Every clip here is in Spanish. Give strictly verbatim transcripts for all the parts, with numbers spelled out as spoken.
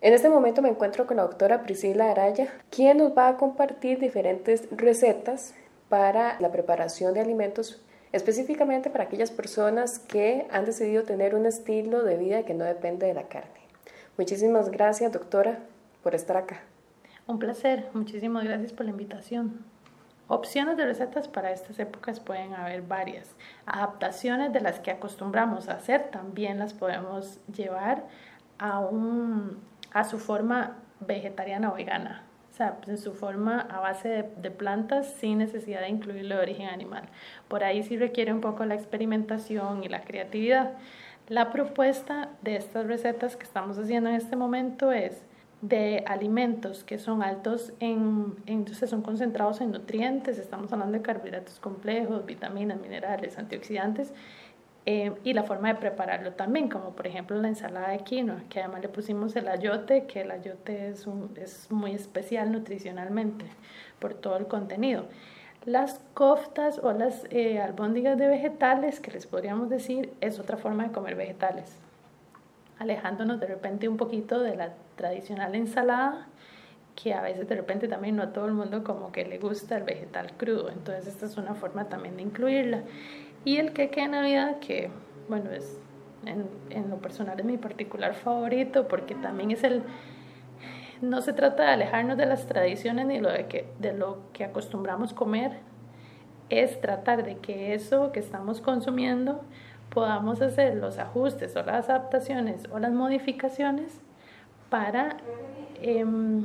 En este momento me encuentro con la doctora Priscila Araya, quien nos va a compartir diferentes recetas para la preparación de alimentos, específicamente para aquellas personas que han decidido tener un estilo de vida que no depende de la carne. Muchísimas gracias, doctora, por estar acá. Un placer, muchísimas gracias por la invitación. Opciones de recetas para estas épocas pueden haber varias. Adaptaciones de las que acostumbramos a hacer también las podemos llevar a, un, a su forma vegetariana o vegana. O sea, en su forma a base de, de plantas sin necesidad de incluirlo de origen animal. Por ahí sí requiere un poco la experimentación y la creatividad. La propuesta de estas recetas que estamos haciendo en este momento es de alimentos que son altos en, en entonces son concentrados en nutrientes, estamos hablando de carbohidratos complejos, vitaminas, minerales, antioxidantes, eh, y la forma de prepararlo también, como por ejemplo la ensalada de quinoa, que además le pusimos el ayote, que el ayote es, un, es muy especial nutricionalmente por todo el contenido. Las koftas o las eh, albóndigas de vegetales, que les podríamos decir, es otra forma de comer vegetales, alejándonos de repente un poquito de la tradicional ensalada, que a veces de repente también no a todo el mundo como que le gusta el vegetal crudo, entonces esta es una forma también de incluirla. Y el queque de Navidad, que bueno, es en, en lo personal es mi particular favorito, porque también es el, no se trata de alejarnos de las tradiciones ni lo de, que, de lo que acostumbramos comer, es tratar de que eso que estamos consumiendo podamos hacer los ajustes o las adaptaciones o las modificaciones para eh,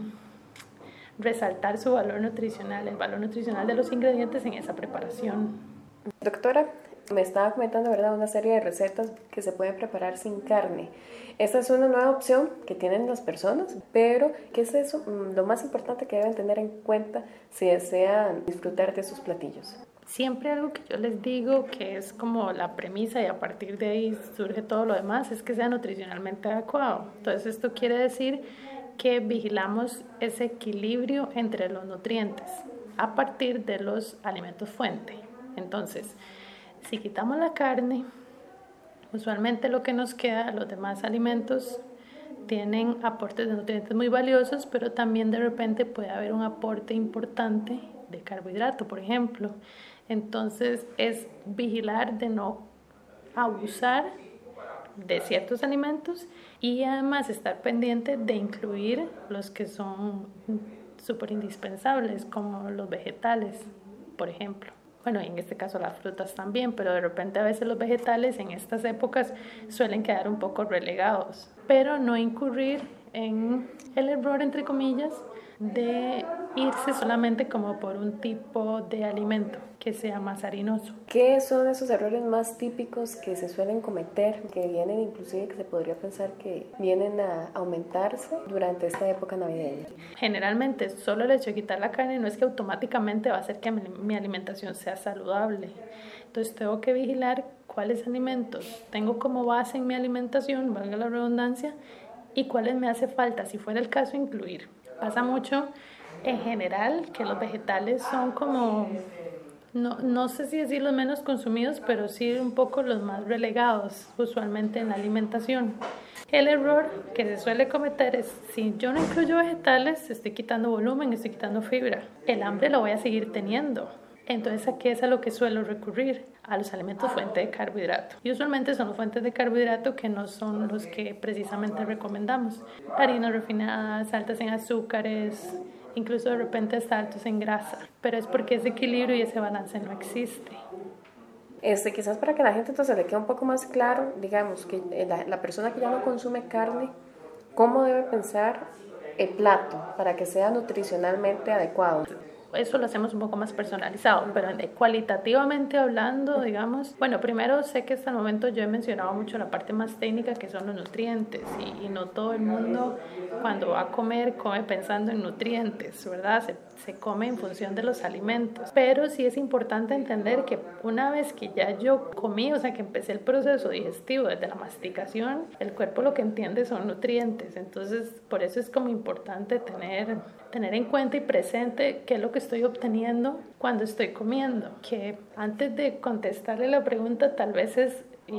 resaltar su valor nutricional, el valor nutricional de los ingredientes en esa preparación. Doctora, me estaba comentando, ¿verdad?, una serie de recetas que se pueden preparar sin carne. Esta es una nueva opción que tienen las personas, pero ¿qué es eso? Lo más importante que deben tener en cuenta si desean disfrutar de sus platillos. Siempre algo que yo les digo que es como la premisa y a partir de ahí surge todo lo demás es que sea nutricionalmente adecuado. Entonces esto quiere decir que vigilamos ese equilibrio entre los nutrientes a partir de los alimentos fuente. Entonces, si quitamos la carne, usualmente lo que nos queda, los demás alimentos tienen aportes de nutrientes muy valiosos, pero también de repente puede haber un aporte importante de carbohidrato, por ejemplo. Entonces es vigilar de no abusar de ciertos alimentos y además estar pendiente de incluir los que son súper indispensables, como los vegetales, por ejemplo. Bueno, en este caso las frutas también, pero de repente a veces los vegetales en estas épocas suelen quedar un poco relegados, pero no incurrir en el error, entre comillas, de irse solamente como por un tipo de alimento que sea más harinoso. ¿Qué son esos errores más típicos que se suelen cometer, que vienen inclusive, que se podría pensar que vienen a aumentarse durante esta época navideña? Generalmente solo el hecho de quitar la carne no es que automáticamente va a hacer que mi, mi alimentación sea saludable. Entonces tengo que vigilar cuáles alimentos tengo como base en mi alimentación, valga la redundancia, y cuáles me hace falta, si fuera el caso, incluir. Pasa mucho en general que los vegetales son como, no, no sé si decir los menos consumidos, pero sí un poco los más relegados usualmente en la alimentación. El error que se suele cometer es, si yo no incluyo vegetales, estoy quitando volumen, estoy quitando fibra. El hambre lo voy a seguir teniendo. Entonces, ¿a qué es a lo que suelo recurrir? A los alimentos fuente de carbohidrato. Y usualmente son los fuentes de carbohidrato que no son los que precisamente recomendamos. Harinas refinadas, altas en azúcares, incluso de repente hasta altos en grasa. Pero es porque ese equilibrio y ese balance no existe. Este, quizás para que la gente entonces le quede un poco más claro, digamos, que la, la persona que ya no consume carne, ¿cómo debe pensar el plato para que sea nutricionalmente adecuado? Eso lo hacemos un poco más personalizado, pero cualitativamente hablando, digamos, bueno, primero sé que hasta el momento yo he mencionado mucho la parte más técnica que son los nutrientes y, y no todo el mundo cuando va a comer come pensando en nutrientes, ¿verdad? Se, se come en función de los alimentos, pero sí es importante entender que una vez que ya yo comí, o sea que empecé el proceso digestivo desde la masticación, el cuerpo lo que entiende son nutrientes, entonces por eso es como importante tener, tener en cuenta y presente qué es lo que estoy obteniendo cuando estoy comiendo, que antes de contestarle la pregunta tal vez es, y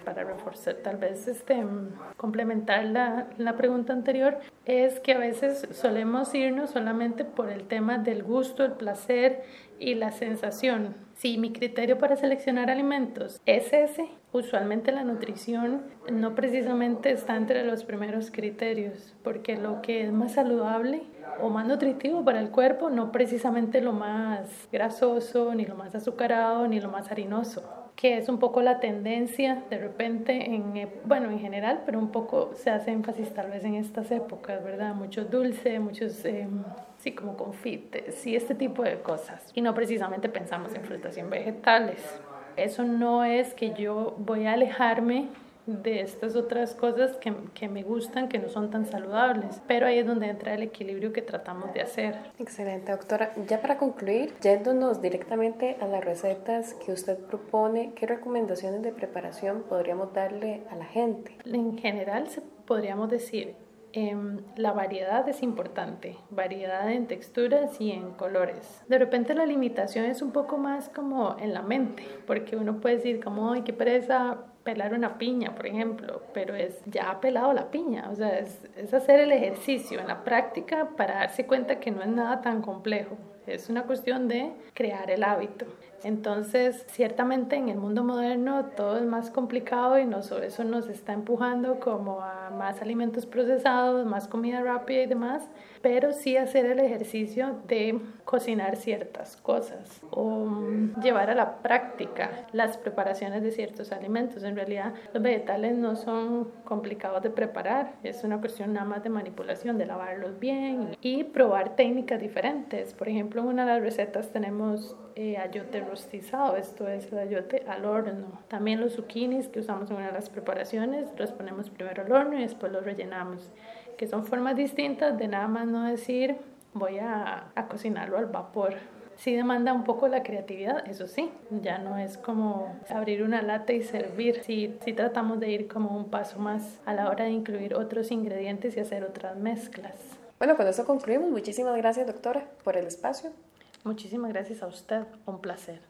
para reforzar, tal vez este, complementar la, la pregunta anterior, es que a veces solemos irnos solamente por el tema del gusto, el placer y la sensación. Si mi criterio para seleccionar alimentos es ese, usualmente la nutrición no precisamente está entre los primeros criterios, porque lo que es más saludable o más nutritivo para el cuerpo, no precisamente lo más grasoso, ni lo más azucarado, ni lo más harinoso, que es un poco la tendencia de repente, en, bueno, en general, pero un poco se hace énfasis tal vez en estas épocas, ¿verdad? Mucho dulce, muchos, eh, sí, como confites y este tipo de cosas. Y no precisamente pensamos en frutas y en vegetales. Eso no es que yo voy a alejarme de estas otras cosas que, que me gustan, que no son tan saludables, pero ahí es donde entra el equilibrio que tratamos de hacer. Excelente, doctora. Ya para concluir, yéndonos directamente a las recetas que usted propone, ¿qué recomendaciones de preparación podríamos darle a la gente? En general, podríamos decir, Eh, la variedad es importante, variedad en texturas y en colores. De repente la limitación es un poco más como en la mente, porque uno puede decir como, ay, qué pereza pelar una piña, por ejemplo, pero es ya ha pelado la piña, o sea, es, es hacer el ejercicio en la práctica para darse cuenta que no es nada tan complejo. Es una cuestión de crear el hábito. Entonces, ciertamente en el mundo moderno todo es más complicado y nos, eso nos está empujando como a más alimentos procesados, más comida rápida y demás, pero sí hacer el ejercicio de cocinar ciertas cosas o llevar a la práctica las preparaciones de ciertos alimentos. En realidad, los vegetales no son complicados de preparar, es una cuestión nada más de manipulación, de lavarlos bien y probar técnicas diferentes. Por ejemplo, en una de las recetas tenemos eh, ayote rostizado, esto es el ayote al horno. También los zucchinis que usamos en una de las preparaciones, los ponemos primero al horno y después los rellenamos, que son formas distintas de nada más no decir voy a, a cocinarlo al vapor. Sí demanda un poco la creatividad, eso sí, ya no es como abrir una lata y servir, sí, sí tratamos de ir como un paso más a la hora de incluir otros ingredientes y hacer otras mezclas. Bueno, con eso concluimos. Muchísimas gracias, doctora, por el espacio. Muchísimas gracias a usted, un placer.